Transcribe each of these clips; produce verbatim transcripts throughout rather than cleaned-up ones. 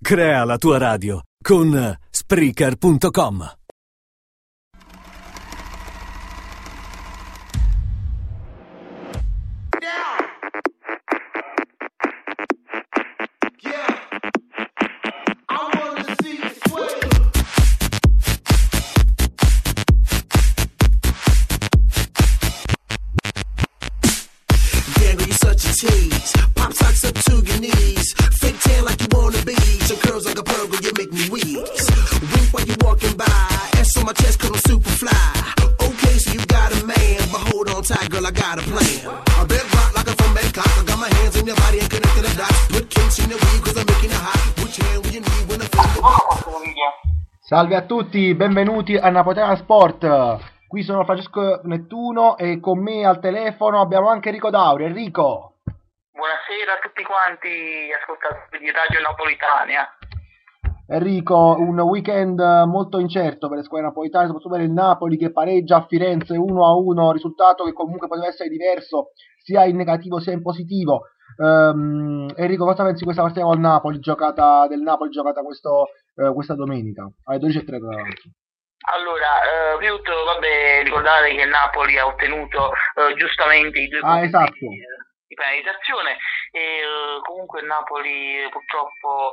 Crea la tua radio con Spreaker punto com. Salve a tutti, benvenuti a Napoletana Sport. Qui sono Francesco Nettuno e con me al telefono abbiamo anche Enrico Dauri. Enrico. Buonasera a tutti quanti ascoltatori di Radio Napolitania. Enrico, un weekend molto incerto per le squadre napolitane, soprattutto per il Napoli che pareggia a Firenze uno a uno, risultato che comunque poteva essere diverso sia in negativo sia in positivo. Um, Enrico, cosa pensi di questa partita col Napoli, giocata del Napoli giocata questo, uh, questa domenica alle dodici e tre tra l'altro? Allora, eh, prima di tutto, vabbè, ricordare che il Napoli ha ottenuto eh, giustamente i due ah, punti esatto. di, di penalizzazione e eh, comunque il Napoli purtroppo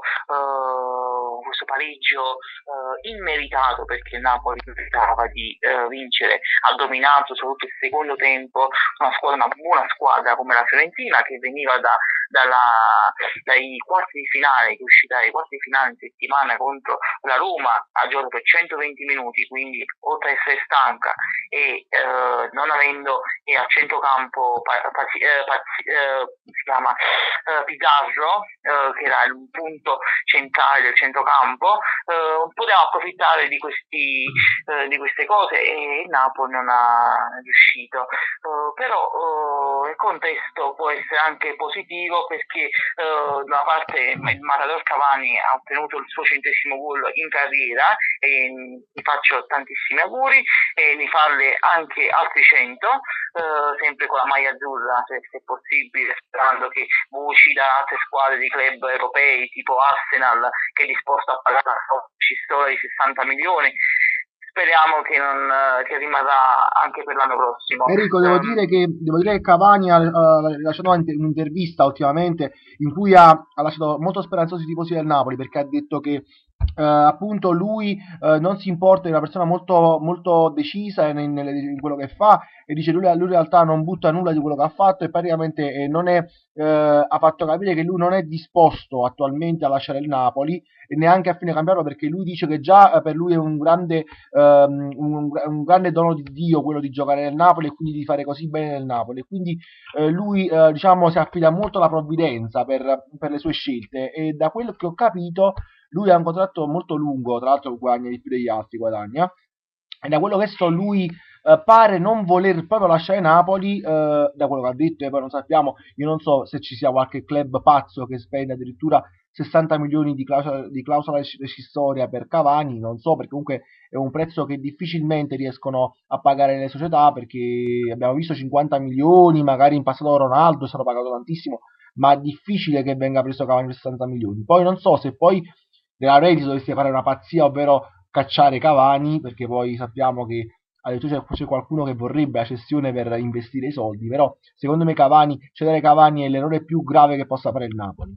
eh, questo pareggio eh, immeritato, perché il Napoli meritava di eh, vincere, ha dominato soprattutto il secondo tempo una squadra, una buona squadra come la Fiorentina, che veniva da Dalla, dai quarti di finale, che è uscita dai quarti di finale in settimana contro la Roma, ha giocato per centoventi minuti, quindi oltre ad essere stanca e eh, non avendo eh, a centrocampo pa, pa, eh, pa, eh, si chiama eh, Pizarro, eh, che era il punto centrale del centrocampo, eh, poteva approfittare di, questi, eh, di queste cose e il Napoli non ha riuscito, eh, però eh, il contesto può essere anche positivo, perché uh, da una parte il Matador Cavani ha ottenuto il suo centesimo gol in carriera e gli faccio tantissimi auguri e di farle anche altri cento, uh, sempre con la maglia azzurra se, se possibile, sperando che voci da altre squadre di club europei tipo Arsenal, che è disposto a pagare una di sessanta milioni. Speriamo che, non, che rimarrà anche per l'anno prossimo. Enrico, devo, um, dire, che, devo dire che Cavani ha uh, rilasciato un'intervista ultimamente in cui ha, ha lasciato molto speranzosi i tifosi del Napoli, perché ha detto che uh, appunto lui uh, non si importa, è una persona molto, molto decisa in, in, in quello che fa, e dice lui, lui in realtà non butta nulla di quello che ha fatto e praticamente eh, non è, uh, ha fatto capire che lui non è disposto attualmente a lasciare il Napoli e neanche a fine campionato, perché lui dice che già uh, per lui è un grande Um, un, un grande dono di Dio quello di giocare nel Napoli e quindi di fare così bene nel Napoli, e quindi eh, lui eh, diciamo si affida molto alla provvidenza per, per le sue scelte, e da quello che ho capito lui ha un contratto molto lungo, tra l'altro guadagna di più degli altri, guadagna, e da quello che so lui eh, pare non voler proprio lasciare Napoli, eh, da quello che ha detto, e poi non sappiamo, io non so se ci sia qualche club pazzo che spende addirittura sessanta milioni di clausola, di clausola rescissoria per Cavani, non so, perché comunque è un prezzo che difficilmente riescono a pagare le società, perché abbiamo visto cinquanta milioni, magari in passato Ronaldo è stato pagato tantissimo, ma è difficile che venga preso Cavani per sessanta milioni. Poi non so se poi della Reti dovesse fare una pazzia, ovvero cacciare Cavani, perché poi sappiamo che addirittura c'è qualcuno che vorrebbe la cessione per investire i soldi, però secondo me Cavani, cedere Cavani è l'errore più grave che possa fare il Napoli.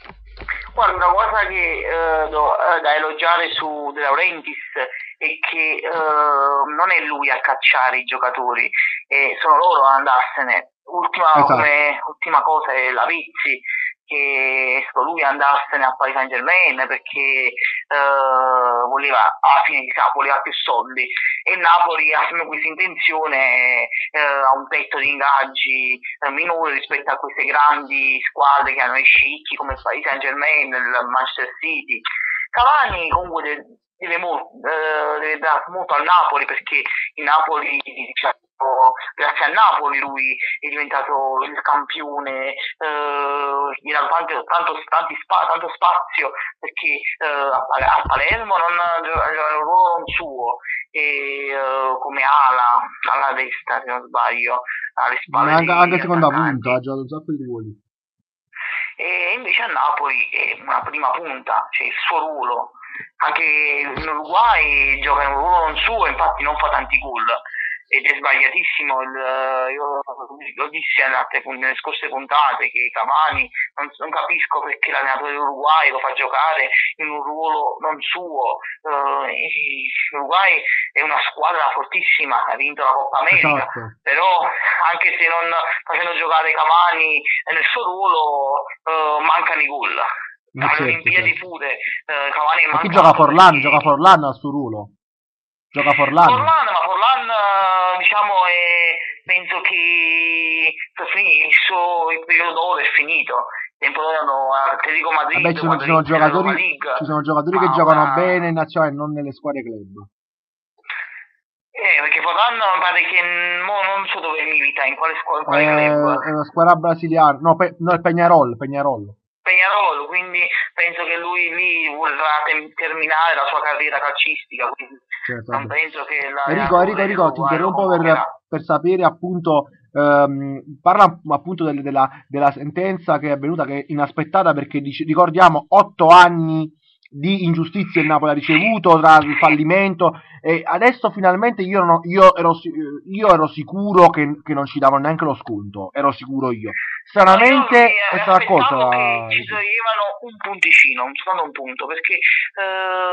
Guarda, una cosa che eh, do, eh, da elogiare su De Laurentiis è che eh, non è lui a cacciare i giocatori, eh, sono loro ad andarsene. Ultima, esatto. come, ultima cosa è Lavezzi, che è stato lui a andarsene a Paris Saint Germain perché eh, voleva, alla fine chissà, voleva più soldi, e il Napoli ha sempre questa intenzione, eh, ha un tetto di ingaggi eh, minore rispetto a queste grandi squadre che hanno i scicchi come il Paris Saint Germain, il Manchester City. Cavani comunque deve, deve, molto, eh, deve dare molto al Napoli, perché il Napoli, diciamo, grazie a Napoli lui è diventato il campione, eh, gli dà tanto, tanto, tanti spa, tanto spazio, perché eh, a, a Palermo non aveva un ruolo non suo, e eh, come ala, alla destra se non sbaglio, alle spalle anche, anche dei seconda attaccanti. punta ha giocato un sacco di ruoli. e invece a Napoli è una prima punta, cioè il suo ruolo. Anche in Uruguay gioca in un ruolo non suo, infatti non fa tanti gol ed è sbagliatissimo. Il, io lo dissi nelle scorse puntate che Cavani non, non capisco perché l'allenatore dell'Uruguay lo fa giocare in un ruolo non suo. Uh, L'Uruguay è una squadra fortissima, ha vinto la Coppa America, esatto. Però anche se non facendo giocare Cavani nel suo ruolo uh, mancano i gol. Ma alle certo, Olimpiadi certo. pure uh, Cavani ma chi gioca Forlan? perché... Gioca Forlan al suo ruolo? Gioca Forlan? Forlan, ma Forlan diciamo è, penso che il suo il periodo d'oro è finito. Il tempo d'oro erano Atletico Madrid. Vabbè, ci sono, ci sono giocatori, ci sono giocatori che giocano una... bene in nazionale e non nelle squadre club. Eh, perché Forlan mi pare che mo non so dove milita, in quale squadra, in quale eh, club. È una squadra brasiliana, no, pe- no è Peñarol, Peñarol. Peñarol, quindi penso che lui lì vorrà tem- terminare la sua carriera calcistica, quindi certo, non penso che la Enrico, Enrico, Enrico, ti interrompo per, per sapere appunto, ehm, parla appunto del, della, della sentenza che è avvenuta, che è inaspettata perché dice, ricordiamo otto anni di ingiustizia il Napoli ha ricevuto tra il fallimento e adesso finalmente io, non, io, ero, io ero sicuro che, che non ci davano neanche lo sconto, ero sicuro io. Stranamente no, è stata accolta. Che ci toglievano un punticino, un secondo un punto, perché eh,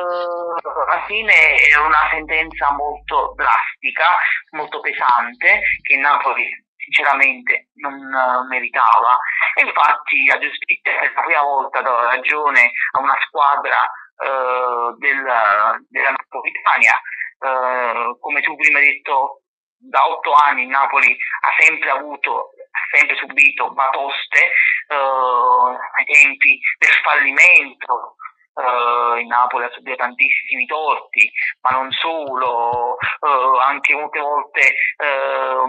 alla fine è una sentenza molto drastica, molto pesante, che Napoli sinceramente non uh, meritava, e infatti la giustizia per la prima volta dà ragione a una squadra uh, del, della Napolitania. Uh, come tu prima hai detto, da otto anni il Napoli ha sempre avuto, ha sempre subito batoste uh, ai tempi del fallimento. Uh, il Napoli ha subito tantissimi torti, ma non solo, uh, anche molte volte uh,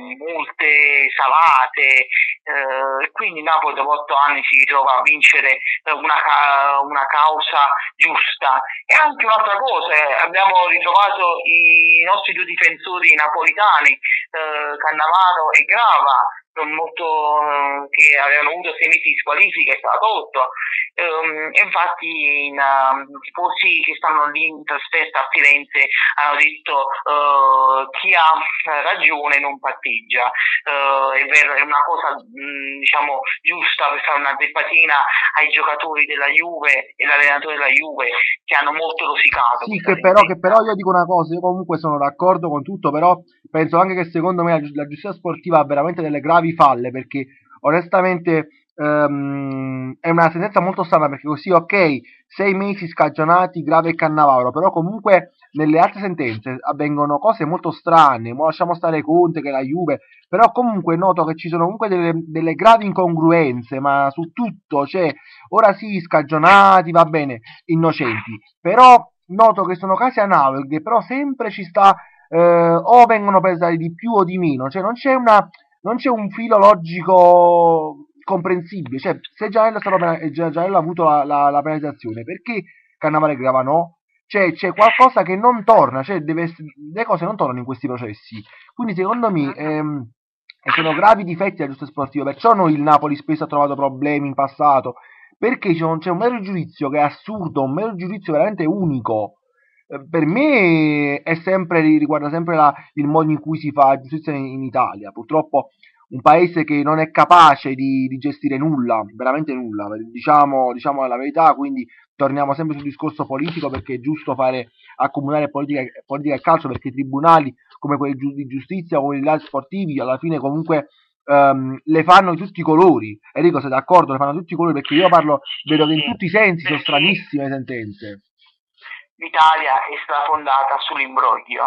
multe salate, uh, e quindi il Napoli dopo otto anni si ritrova a vincere una, una causa giusta. E anche un'altra cosa, abbiamo ritrovato i nostri due difensori napolitani, uh, Cannavaro e Grava, molto uh, che avevano avuto sei mesi di squalifica, è stato tolto. Um, infatti i uh, tifosi che stanno lì in trasferta a Firenze hanno detto uh, chi ha ragione non patteggia. Uh, è vero, è una cosa mh, diciamo giusta per fare una zeppatina ai giocatori della Juve e l'allenatore della Juve che hanno molto rosicato. Sì, che però, che però io dico una cosa, io comunque sono d'accordo con tutto, però penso anche che secondo me la, la giustizia sportiva ha veramente delle gravi falle, perché onestamente um, è una sentenza molto strana, perché così ok, sei mesi scagionati Grave e Cannavaro, però comunque nelle altre sentenze avvengono cose molto strane, mo lasciamo stare Conte che è la Juve, però comunque noto che ci sono comunque delle, delle gravi incongruenze, ma su tutto, cioè ora sì scagionati, va bene, innocenti, però noto che sono casi analoghi, però sempre ci sta eh, o vengono pesati di più o di meno, cioè non c'è una non c'è un filo logico comprensibile, cioè se Gianello, stato, Gianello ha avuto la, la, la penalizzazione, perché Cannavaro e Grava no? Cioè c'è qualcosa che non torna, cioè deve essere, le cose non tornano in questi processi, quindi secondo me ehm, sono gravi difetti della giustizia sportiva, perciò noi il Napoli spesso ha trovato problemi in passato, perché c'è un, c'è un mero giudizio che è assurdo, un mero giudizio veramente unico. Per me è sempre, riguarda sempre la, il modo in cui si fa giustizia in, in Italia. Purtroppo un paese che non è capace di, di gestire nulla, veramente nulla, diciamo, diciamo la verità, quindi torniamo sempre sul discorso politico, perché è giusto fare accomunare politica, politica e calcio, perché i tribunali come quelli di giustizia o quelli sportivi alla fine comunque um, le fanno di tutti i colori. Enrico, sei d'accordo? Le fanno di tutti i colori, perché io parlo, vedo che in tutti i sensi sono stranissime sentenze. L'Italia è stata fondata sull'imbroglio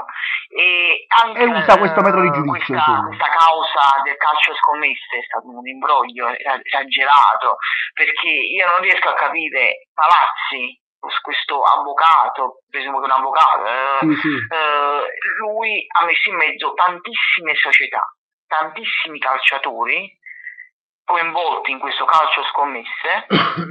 e anche e usa questo metodo di giudizio, questa, questa causa del calcio scommesse è stato un imbroglio esagerato, perché io non riesco a capire Palazzi, questo avvocato, presumo che è un avvocato, eh, sì, sì. Eh, lui ha messo in mezzo tantissime società, tantissimi calciatori coinvolti in questo calcio scommesse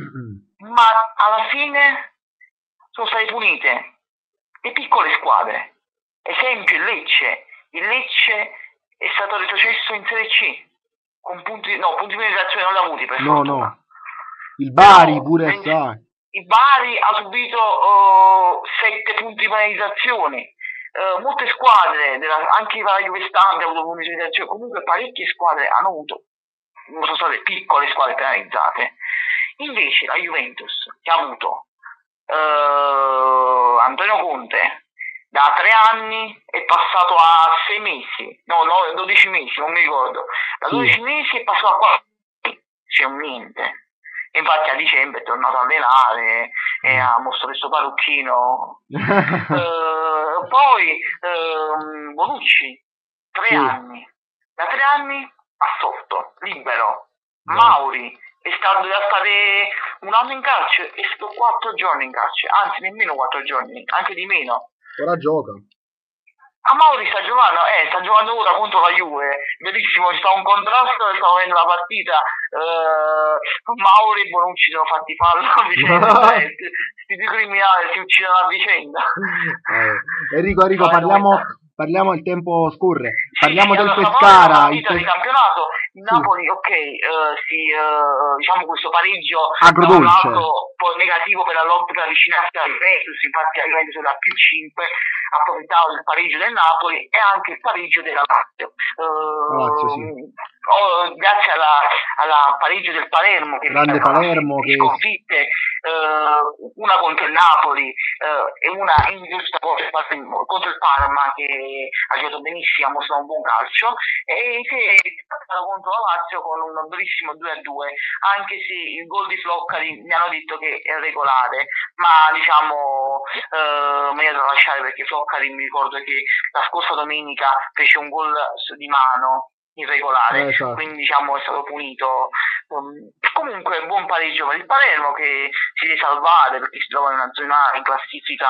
ma alla fine sono state punite le piccole squadre. Esempio il Lecce. Il Lecce è stato retrocesso in Serie C con punti, no, punti di penalizzazione non li ha avuti per no, fortuna. No. Il Bari Però, pure, men- sai. il Bari ha subito uh, sette punti di penalizzazione. Uh, molte squadre, della, anche la Juve Stabia ha avuto punti di penalizzazione, comunque parecchie squadre hanno avuto, sono state piccole squadre penalizzate. Invece la Juventus, che ha avuto uh, Antonio Conte, da tre anni è passato a sei mesi, no, no, dodici mesi, non mi ricordo, da dodici Sì. mesi è passato a quattro mesi, c'è un niente. E infatti a dicembre è tornato a allenare e ha mostrato questo parrucchino. Eh, poi ehm, Bonucci, tre Sì. anni, da tre anni assolto, libero. Beh. Mauri è stato, deve stare un anno in carcere, è stato quattro giorni in carcere, anzi nemmeno quattro giorni, anche di meno. Ora gioca. A Mauri sta giocando, eh, sta giocando ora contro la Juve, bellissimo, ci sta un contrasto e stavo vedendo la partita, eh, Mauri e Bonucci sono fatti fallo a vicenda, cioè, questi due criminali si uccidono a vicenda. Eh, Enrico, Enrico, Vai, parliamo, vai. parliamo, il tempo scorre, Sì, parliamo sì, del allora, Pescara. la Il partita di Pes- campionato, il Sì. Napoli, ok, eh, si, eh, diciamo questo pareggio Agrodolce. da un lato poi negativo per la lotta per avvicinarsi alla Juventus, infatti la Juventus è la più cinque, ha approfittato del pareggio del Napoli e anche il pareggio della Lazio. Eh, Lazio, sì. oh, grazie alla, alla pareggio del Palermo, che Grande Palermo che- sconfitte, eh, una contro il Napoli eh, e una ingiusta contro il Parma, contro il Parma, che ha giocato benissimo, ha mostrato un buon calcio, e si è stato contro la Lazio con un bellissimo due a due, anche se il gol di Floccari mi hanno detto che è regolare, ma diciamo eh, meglio da lasciare, perché Floccari mi ricordo che la scorsa domenica fece un gol di mano irregolare, Eh, esatto. quindi diciamo è stato punito. Um, comunque buon pareggio per il Palermo, che si deve salvare perché si trova in una zona in classifica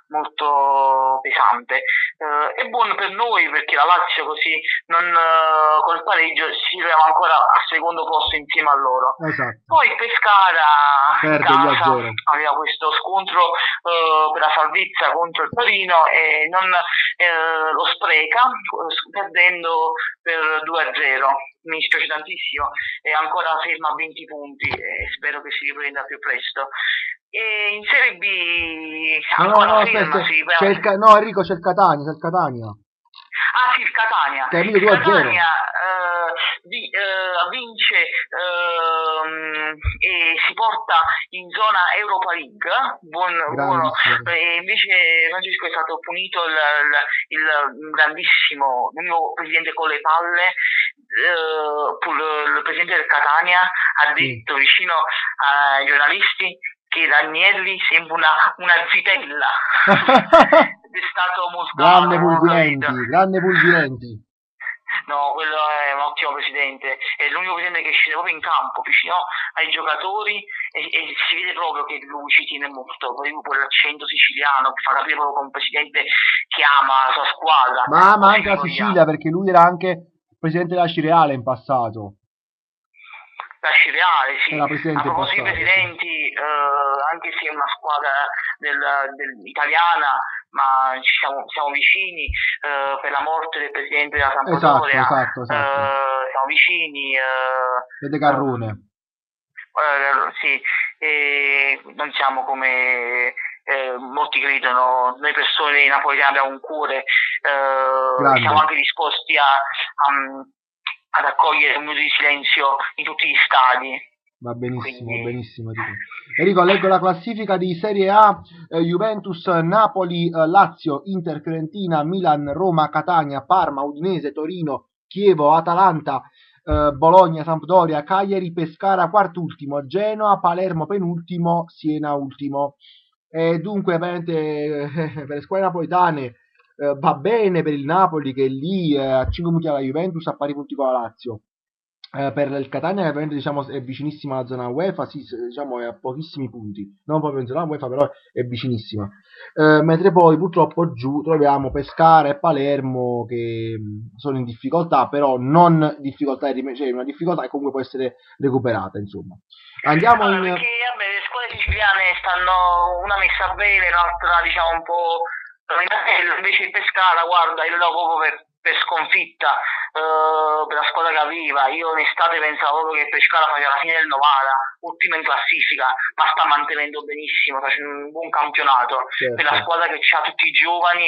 molto pesante, uh, è buono per noi perché la Lazio così non, uh, con il pareggio si trova ancora al secondo posto insieme a loro. Esatto. Poi Pescara in Perde due a casa zero. aveva questo scontro uh, per la salvezza contro il Torino e non uh, lo spreca, uh, perdendo per due a zero. Mi dispiace tantissimo, è ancora ferma a venti punti e spero che si riprenda più presto. E in Serie B No, no, ancora no, ferma, aspetta, sì, c'è il Ca- no, Enrico, c'è il Catania, c'è il Catania. Ah sì, il Catania. Che ha vinto Il due a zero. Catania eh, vi- eh, vince ehm, e si porta in zona Europa League. Buon, buono. Grandissimo. E invece Francesco è stato punito il, il, il grandissimo, l'unico presidente con le palle. eh, pur- il presidente del Catania ha detto vicino ai giornalisti che Ranieri sembra una, una zitella. È stato molto Grande Pulvirenti, grande Pulvirenti. No, quello è un ottimo presidente, è l'unico presidente che scende proprio in campo, vicino ai giocatori, e, e si vede proprio che lui ci tiene molto, poi quell'accento siciliano che fa capire proprio che è un presidente che ama la sua squadra. Ma, ma Così anche la lo vogliamo. Sicilia, perché lui era anche presidente della Cireale in passato. La Cireale, sì. Era presidente A proposito di passato, presidenti, eh, anche se è una squadra del, del- italiana, ma ci siamo, siamo vicini eh, per la morte del presidente della Sampdoria. Esatto, esatto, esatto. eh, siamo vicini. eh, Fede Carrone. eh, sì, e non siamo come eh, molti credono, noi persone napoletane abbiamo un cuore, eh, Grande. siamo anche disposti a, a- ad accogliere un minuto di silenzio in tutti gli stadi. Va benissimo, Quindi- va benissimo Enrico. Enrico, leggo la classifica di Serie A: eh, Juventus, Napoli, eh, Lazio, Inter, Fiorentina, Milan, Roma, Catania, Parma, Udinese, Torino, Chievo, Atalanta, eh, Bologna, Sampdoria, Cagliari, Pescara quartultimo, Genoa, Palermo penultimo, Siena ultimo. E dunque veramente eh, per le squadre napoletane eh, va bene per il Napoli, che è lì eh, a cinque punti alla Juventus, a pari punti con la Lazio. Eh, per il Catania, che ovviamente diciamo è vicinissima alla zona UEFA, sì, s- diciamo è a pochissimi punti, non proprio in zona UEFA, però è vicinissima. Eh, mentre poi purtroppo giù troviamo Pescara e Palermo che mh, sono in difficoltà, però non difficoltà di rime- cioè una difficoltà che comunque può essere recuperata, insomma. Andiamo Allora, in... perché vabbè, le scuole siciliane stanno una messa bene, l'altra diciamo un po' invece il Pescara, guarda, io lo do proprio per per sconfitta uh, per la squadra che arriva. Io in estate pensavo proprio che Pescara faceva la fine del Novara, ultima in classifica, ma sta mantenendo benissimo, facendo un buon campionato. Certo. Per la squadra che ha tutti i giovani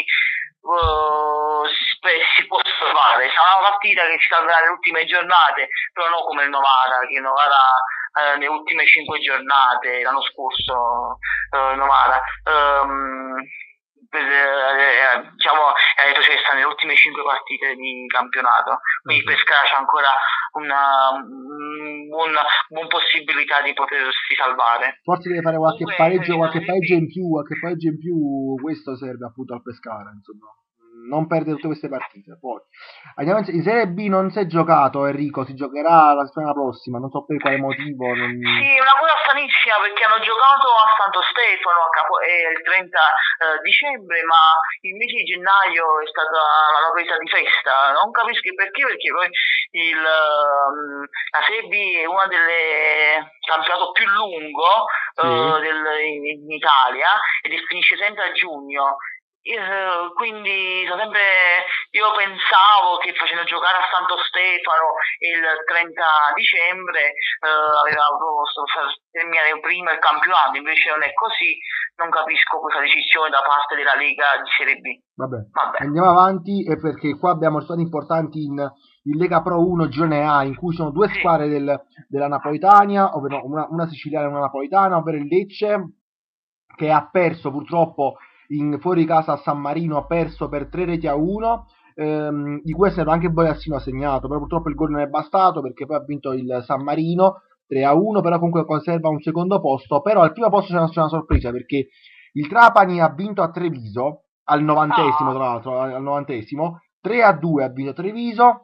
uh, si può salvare. Sarà una partita che ci salverà nelle ultime giornate, però non come il Novara, che il Novara uh, nelle ultime cinque giornate l'anno scorso uh, Novara um, per, eh, diciamo è retrocessa nelle ultime cinque partite di campionato, quindi mm-hmm. Pescara c'è ancora una un buon, buon possibilità di potersi salvare. Forse deve fare qualche Comunque, pareggio qualche pareggio in più qualche pareggio in più questo serve appunto al Pescara, insomma, non perdere tutte queste partite. Poi andiamo in, in Serie B non si è giocato, Enrico, si giocherà la settimana prossima, non so per quale motivo. Non... Sì, una cosa stranissima, perché hanno giocato a Santo Stefano a Capo, eh, il trenta eh, dicembre, ma il mese di gennaio è stata una presa di festa. Non capisco perché, perché poi il, um, la Serie B è una delle campionato più lungo sì. uh, del, in, in Italia ed finisce sempre a giugno. Uh, quindi sempre io pensavo che facendo giocare a Santo Stefano il trenta dicembre uh, aveva posto terminare prima il campionato, invece non è così. Non capisco questa decisione da parte della Lega di Serie B. Vabbè, Vabbè. Andiamo avanti, eh, perché qua abbiamo stati importanti in, in Lega Pro uno Girone A, in cui sono due sì. squadre del, della Napolitania, ovvero una, una siciliana e una napolitana, ovvero il Lecce, che ha perso purtroppo in fuori casa a San Marino, ha perso per tre reti a uno, ehm, di cui è stato anche Bojassino ha segnato, però purtroppo il gol non è bastato perché poi ha vinto il San Marino tre a uno, però comunque conserva un secondo posto. Però al primo posto c'è una, c'è una sorpresa, perché il Trapani ha vinto a Treviso al novantesimo, tra l'altro al novantesimo, tre a due ha vinto Treviso.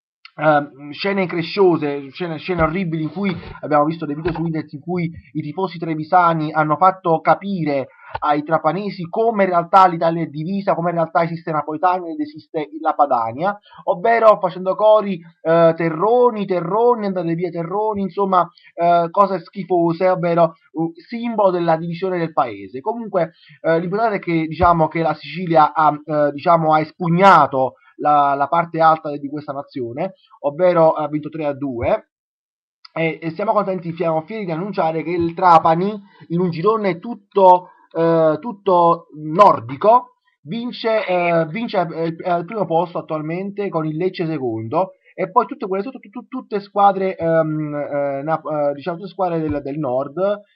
Uh, scene incresciose, scene, scene orribili in cui abbiamo visto dei video su internet in cui i tifosi trevisani hanno fatto capire ai trapanesi come in realtà l'Italia è divisa, come in realtà esiste Napoletania ed esiste la Padania, ovvero facendo cori uh, terroni, terroni, andate via terroni, insomma uh, cose schifose, ovvero uh, simbolo della divisione del paese. Comunque uh, l'importante è che diciamo che la Sicilia ha, uh, diciamo, ha espugnato La, la parte alta di questa nazione, ovvero ha vinto tre a due, e, e siamo contenti, siamo fieri di annunciare che il Trapani, in un girone tutto, eh, tutto nordico, vince, eh, vince al primo posto attualmente con il Lecce secondo, e poi tutte quelle tutte, tutte, tutte squadre ehm, eh, na, diciamo tutte squadre del, del nord,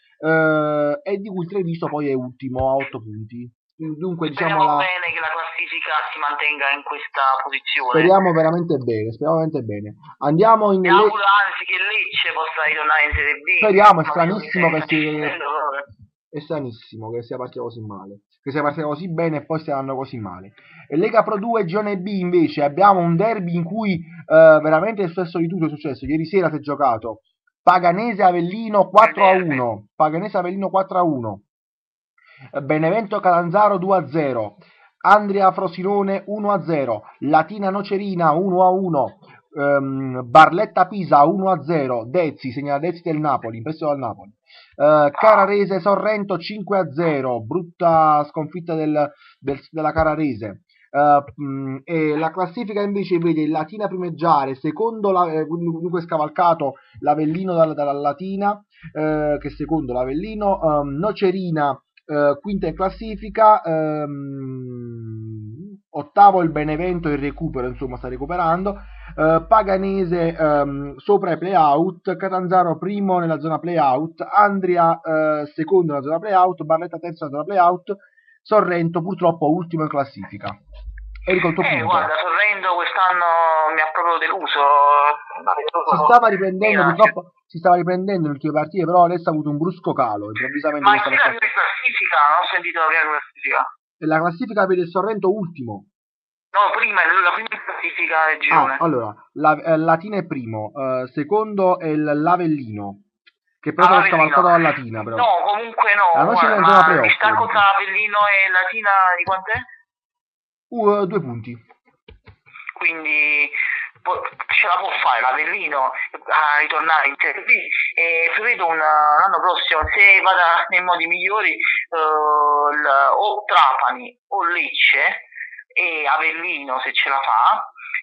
eh, e di cui il Treviso poi è ultimo a otto punti. Dunque, speriamo diciamo la... bene che la classifica si mantenga in questa posizione. Speriamo veramente bene, speriamo veramente bene. Andiamo in... Mi auguro anzi che Lecce possa ritornare in Serie B. Speriamo, è stranissimo che si... È stranissimo che sia partito così male, che sia partito così bene e poi stia andando così male. E Lega Pro due Girone B invece abbiamo un derby in cui eh, veramente è successo di tutto, è successo. Ieri sera si è giocato Paganese Avellino quattro a uno, Paganese Avellino quattro a uno. Benevento Catanzaro due a zero, Andria Frosinone uno a zero, Latina Nocerina uno a uno, um, Barletta Pisa uno a zero, Dezzi, segna Dezzi del Napoli, in prestito dal Napoli, uh, Cararese Sorrento cinque a zero, brutta sconfitta del, del, della Cararese. Uh, mh, e la classifica invece vede Latina primeggiare, secondo la, eh, dunque scavalcato l'Avellino dalla, dalla Latina, eh, che secondo l'Avellino, um, Nocerina Uh, quinta in classifica, um, ottavo il Benevento in recupero, insomma sta recuperando, uh, Paganese um, sopra i playout, Catanzaro primo nella zona playout, Andria uh, secondo nella zona playout, Barletta terza nella zona playout, Sorrento purtroppo ultimo in classifica. Enrico, il tuo eh, punto. Guarda, Sorrento quest'anno mi ha proprio deluso. Si stava riprendendo, purtroppo si stava riprendendo nelle ultime partite, però adesso ha avuto un brusco calo, improvvisamente. Ma in la classifica, non ho sentito la prima classifica. E la classifica vede il Sorrento ultimo. No, prima, la prima classifica del girone. Ah, allora, la, eh, Latina è primo, eh, secondo è l'Avellino, che però è scavalcato dalla Latina, però. No, comunque no, la guarda, ma il distacco tra Avellino e Latina di quant'è? Uh, due punti. Quindi ce la può fare l'Avellino a ritornare in Serie B, e prevedo un l'anno prossimo, se vada nei modi migliori, uh, l, o Trapani o Lecce e Avellino se ce la fa,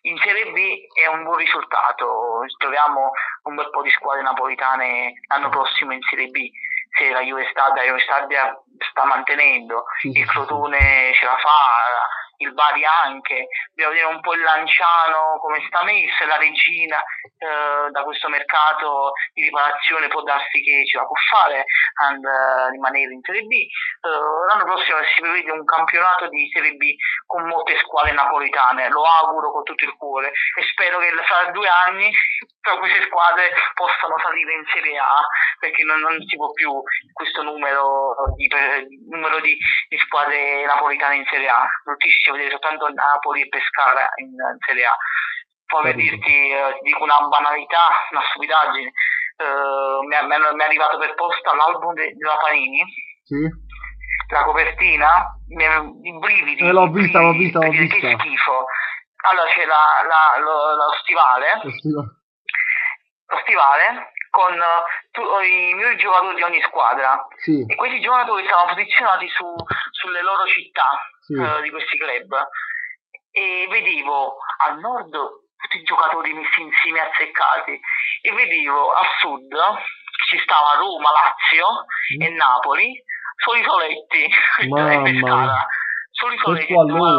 in Serie B è un buon risultato, troviamo un bel po' di squadre napolitane l'anno prossimo in Serie B, se la Juve Stabia, la Juve Stabia sta mantenendo, sì, il sì, Crotone sì. ce la fa, il Bari anche, dobbiamo vedere un po' il Lanciano come sta messo, la Regina eh, da questo mercato di riparazione può darsi che ce la può fare and uh, rimanere in Serie B. Uh, l'anno prossimo si prevede un campionato di Serie B con molte squadre napoletane, lo auguro con tutto il cuore e spero che fra due anni queste squadre possano salire in Serie A, perché non, non si può più questo numero di, numero di, di squadre napoletane in Serie A, bruttissimo vedere soltanto Napoli e Pescara in, in Serie A. Poi per dirti, eh, ti dico una banalità, una stupidaggine, eh, mi, è, mi è arrivato per posta l'album de, della Panini, sì. La copertina, mi è, i brividi, eh, l'ho vista, brividi, l'ho vista, l'ho vista. Che schifo. Allora c'è la, la, lo, lo stivale, lo stivale, lo stivale con tu, i miei giocatori di ogni squadra, sì. e questi giocatori stavano posizionati su, sulle loro città, sì. eh, di questi club, e vedevo al nord tutti i giocatori messi insieme azzeccati e vedevo a sud ci stava Roma, Lazio mm. e Napoli, soli soletti e Pescara, soli soletti,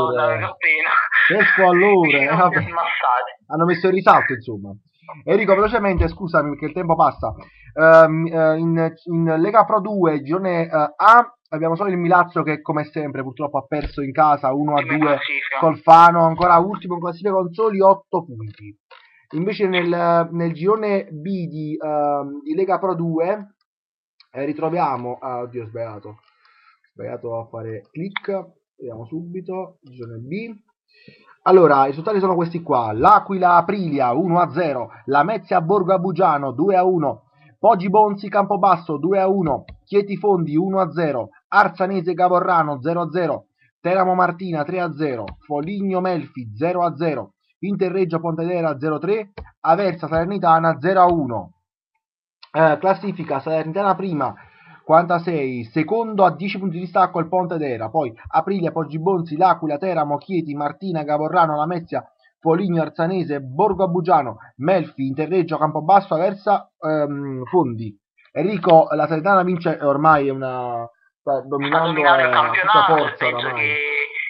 che squallore, hanno messo il risalto insomma. Enrico, velocemente, scusami perché il tempo passa. Uh, in, in Lega Pro due, girone uh, A, abbiamo solo il Milazzo che come sempre purtroppo ha perso in casa uno a due col Fano, ancora ultimo in classifica con soli otto punti. Invece nel, nel girone B di, uh, di Lega Pro due eh, ritroviamo, ah, oddio ho sbagliato, ho sbagliato a fare click, vediamo subito, girone B. Allora, i risultati sono questi qua: l'Aquila Aprilia uno a zero, Lamezia Borgo Abugiano due a uno, Poggi Bonzi Campobasso due a uno, Chieti Fondi uno a zero, Arzanese Gavorrano zero a zero, Teramo Martina tre a zero, Foligno Melfi zero a zero, Interreggio Pontedera zero a tre, Aversa Salernitana zero a uno. Eh, classifica: Salernitana prima quarantasei, secondo a dieci punti di distacco il Pontedera, poi Aprilia, Poggibonsi, L'Aquila, Teramo, Chieti, Martina, Gavorrano, Lamezia, Foligno, Arzanese, Borgo Abugiano, Melfi, Interreggio, Campobasso, Aversa, ehm, Fondi. Enrico, la Salernitana vince ormai, è una sta dominando sta il campionato, forza, penso ormai. che,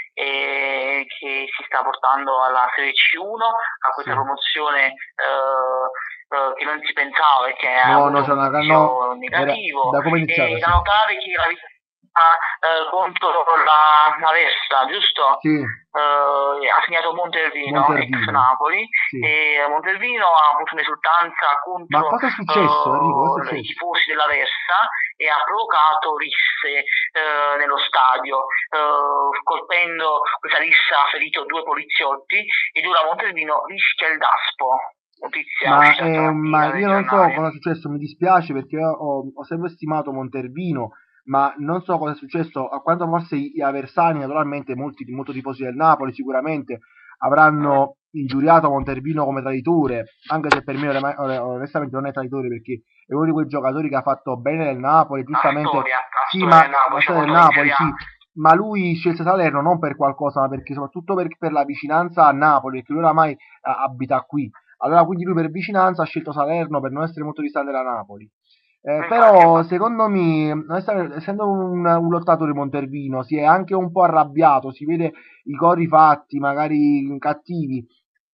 eh, che si sta portando alla Serie C uno, a questa sì. promozione eh, che non si pensava, perché no, ha no, un una, no, negativo, da come iniziare, e sì. da notare che la vittoria eh, contro la, la Versa, giusto? Sì. Uh, ha segnato Montervino, Montervino. ex Napoli, sì. e Montervino ha avuto un'esultanza contro Ma cosa è successo, uh, Enrico? Cosa è successo? i tifosi della Versa e ha provocato risse uh, nello stadio, uh, colpendo questa rissa ha ferito due poliziotti ed ora Montervino rischia il daspo. Ma, eh, ma io non so cosa è successo, mi dispiace perché ho, ho sempre stimato Montervino, ma non so cosa è successo. A quanto forse gli aversani, naturalmente molti molto tifosi del Napoli sicuramente avranno ingiuriato Montervino come traditore, anche se per me onestamente non è traditore, perché è uno di quei giocatori che ha fatto bene nel Napoli, giustamente storia, sì, ma la storia del Napoli, sì, ma lui scelse Salerno non per qualcosa, ma perché soprattutto per, per la vicinanza a Napoli, perché lui oramai uh, abita qui. Allora quindi lui per vicinanza ha scelto Salerno per non essere molto distante da Napoli. Eh, però secondo me, essendo un, un lottatore Montervino, si è anche un po' arrabbiato, si vede i gol fatti, magari cattivi.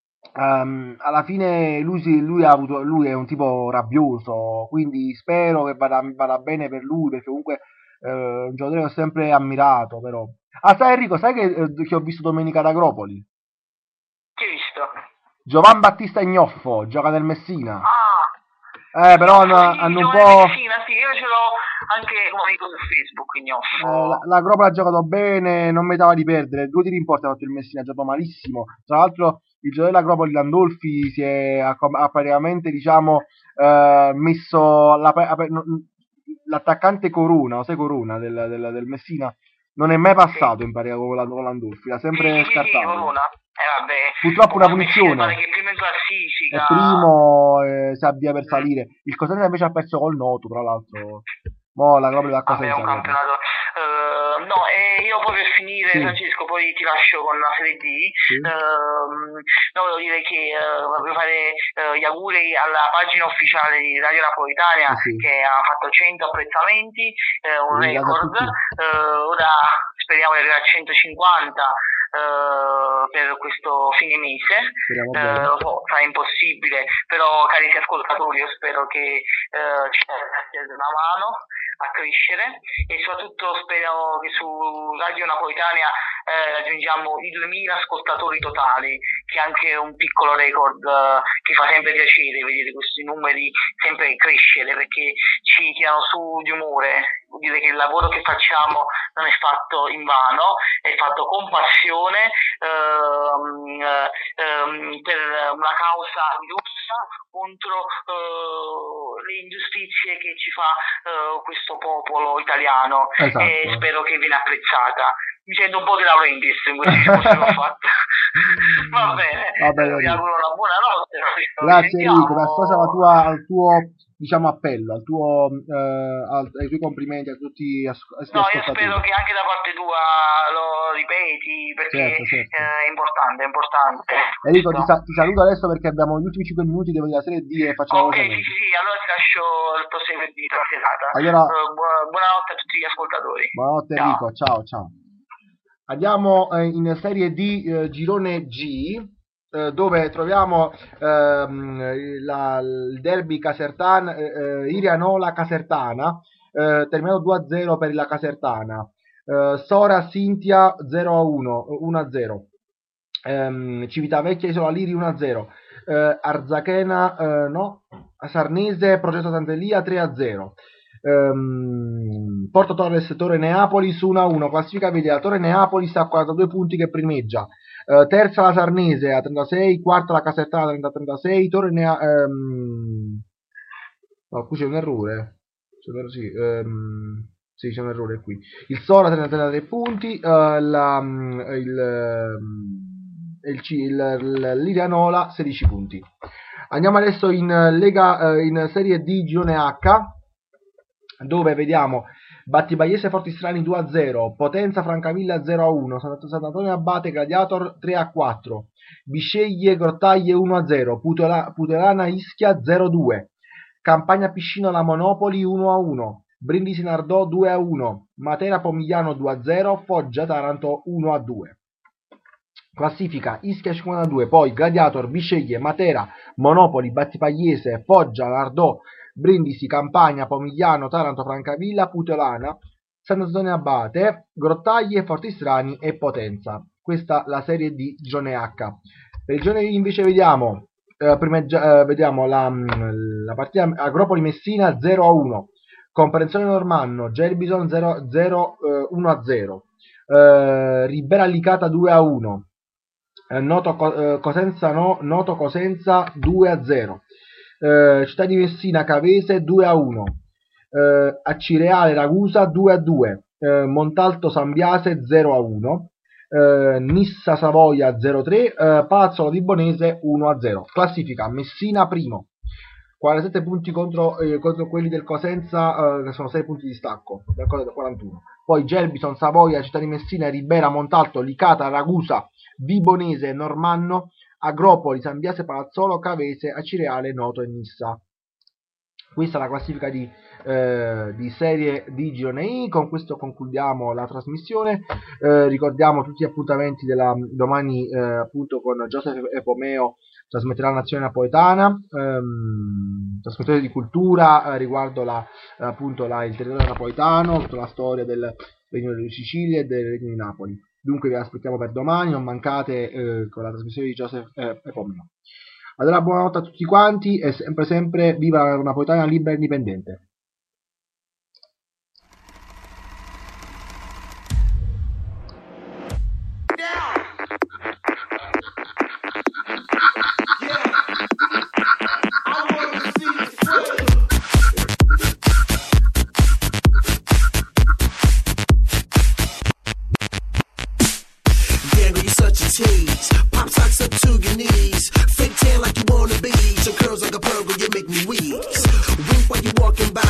Um, alla fine lui, si, lui, ha avuto, lui è un tipo rabbioso, quindi spero che vada, vada bene per lui, perché comunque eh, è un giocatore che ho sempre ammirato. Però. Ah, sai Enrico, sai che, eh, che ho visto domenica ad Agropoli? Che hai visto? Giovan Battista Ignoffo, gioca nel Messina. Ah, eh, però hanno, hanno un po'. Messina, sì, io ce l'ho anche come amico su Facebook. Ignoffo. Eh, la, la Gropa ha giocato bene, non meritava di perdere. Due tiri in porta ha fatto il Messina, ha giocato malissimo. Tra l'altro, il giocatore della Gropa, Landolfi, si è ha, ha praticamente diciamo eh, messo la, l'attaccante Corona, sai Corona del, del, del Messina. Non è mai passato sì. in pari con Landolfi, l'ha sempre sì, scartato. Sì, Corona. Eh, vabbè, purtroppo una punizione che primo in classifica è primo, eh, si avvia per salire. Il Cosenza invece ha perso col Noto, tra l'altro. Mo la Gropa da Cosenza. Vabbè, un campionato uh, Uh, no, e io poi per finire, sì. Francesco, poi ti lascio con la Serie D. Sì. Uh, no, volevo dire che uh, voglio fare uh, gli auguri alla pagina ufficiale di Radio Napoletana, sì, che ha fatto cento apprezzamenti, uh, un record. Uh, ora speriamo di arrivare a centocinquanta. Uh, per questo fine mese, uh, lo so, sarà impossibile, però cari ascoltatori, io spero che uh, ci diate una mano a crescere e soprattutto spero che su Radio Napoletana eh, raggiungiamo i duemila ascoltatori totali, che è anche un piccolo record uh, che fa sempre piacere vedere questi numeri sempre crescere, perché ci tirano su di umore. Vuol dire che il lavoro che facciamo non è fatto in vano, è fatto con passione ehm, ehm, per una causa giusta contro eh, le ingiustizie che ci fa eh, questo popolo italiano. Esatto. E spero che viene apprezzata. Mi sento un po' di Laurentiis in queste cose che ho fatto. Va bene, Va bene, vi auguro una buona notte. Grazie Enrico, per cosa la tua, al tuo diciamo appello, al tuo, eh, al, ai tuoi complimenti a tutti gli ascoltatori. No, io spero che anche da parte tua lo ripeti, perché certo, certo. Eh, è importante, è importante. Enrico, no. ti, sa- ti saluto adesso perché abbiamo gli ultimi cinque minuti devo dire la Serie D e facciamo ok, sì, sì, allora ti lascio il proseguo di tua serata. Allora, uh, bu- buonanotte a tutti gli ascoltatori. Buonanotte ciao. Enrico, ciao ciao. Andiamo eh, in Serie D, eh, girone G, eh, dove troviamo ehm, la, il derby Casertana, eh, Irianola Casertana, eh, terminato due a zero per la Casertana. Eh, Sora Sintia zero a uno, uno a zero. Eh, Civitavecchia Isola Liri uno a zero. Eh, Arzachena eh, no, Sarnese Progetto Sant'Elia tre a zero. Um, Porto Torres Torre Neapoli su uno a uno, classifica vede la Torre Neapoli sta a quarantadue punti che primeggia, uh, terza la Sarnese a trentasei, quarta la Casertana a trenta a trentasei, Torre Neapoli um... no, qui c'è un errore c'è un errore, sì, um... sì, c'è un errore qui, il Sora a trentatré punti, uh, la, um, il, um, il, il, l'Irianola sedici punti. Andiamo adesso in Lega, uh, in Serie D girone H, dove vediamo Battipagese Fortistrani due a zero, Potenza Francavilla zero a uno, Sant'Antonio Abate Gladiator tre a quattro, Bisceglie Grottaglie uno a zero, Putola, Putelana Ischia zero a due, Campagna Piscinola Monopoli uno a uno, Brindisi Nardò due a uno, Matera Pomigliano due a zero, Foggia Taranto uno a due. Classifica Ischia cinquantadue, poi Gladiator, Bisceglie, Matera, Monopoli, Battipagese, Foggia, Nardò, Brindisi, Campagna, Pomigliano, Taranto, Francavilla, Putelana, Sant'Antonio Abate, Grottaglie, Fortistrani e Potenza. Questa la serie di girone H. Per il girone I invece vediamo, eh, prima, eh, vediamo la, la partita Agropoli Messina zero a uno, Comprensione Normanno, Gerbison zero uno a zero, eh, Ribera Licata due a uno, eh, Noto, eh, Cosenza, no, Noto Cosenza due a zero. Uh, Città di Messina Cavese due a uno, uh, Acireale Ragusa due a due, uh, Montalto Sambiase zero a uno, uh, Nissa Savoia zero a tre, uh, Palazzolo di Bonese uno a zero. Classifica Messina primo, quarantasette punti contro, eh, contro quelli del Cosenza, uh, che sono sei punti di stacco, del quarantuno. Poi Gerbison, Savoia, Città di Messina, Ribera, Montalto, Licata, Ragusa, Vibonese, Normanno, Agropoli, Sambiase, Palazzolo, Cavese, Acireale, Noto e Nissa. Questa è la classifica di, eh, di serie di girone I. Con questo concludiamo la trasmissione. Eh, ricordiamo tutti gli appuntamenti della domani, eh, appunto con Joseph Epomeo trasmetterà la Nazione Napoletana, ehm, trasmissione di cultura eh, riguardo la, appunto la, il territorio napoletano, tutta la storia del Regno di Sicilia e del Regno di Napoli. Dunque vi aspettiamo per domani, non mancate eh, con la trasmissione di Joseph eh, Epomeo. Allora buonanotte a tutti quanti e sempre sempre viva la Napoletana libera e indipendente. Pop socks up to your knees, fake tan like you wanna be, your curls like a pearl, you make me wheeze. Wink while you walking by,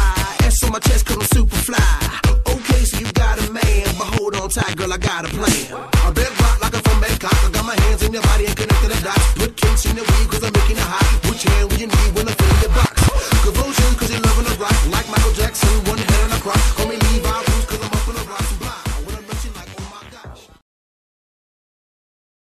tight, girl, I got a plan. I bed rock like a from Bangkok. I got my hands in your body and connected the dots. Put kinks in the weed cause I'm making it hot. Put your hand where you need when I fill in your box. Convulsion cause you're loving the rock. Like Michael Jackson, one hand on the cross.